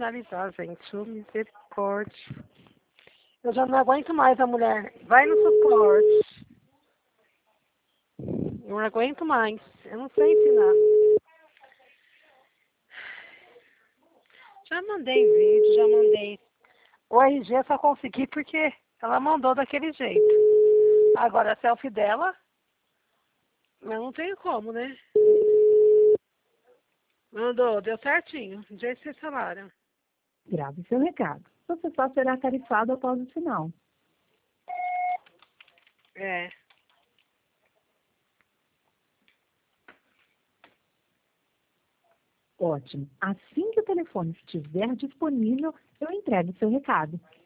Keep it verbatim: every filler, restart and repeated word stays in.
finalizar, gente. Ô, misericórdia. Eu já não aguento mais a mulher. Vai no suporte. Eu não aguento mais. Eu não sei ensinar. Já mandei vídeo, já mandei. O R G eu só consegui porque ela mandou daquele jeito. Agora a selfie dela, eu não tenho como, né? Mandou, deu certinho. Do jeito que vocês falaram. Grave seu recado. Você só será tarifado após o sinal. É. Ótimo. Assim que o telefone estiver disponível, eu entrego seu recado.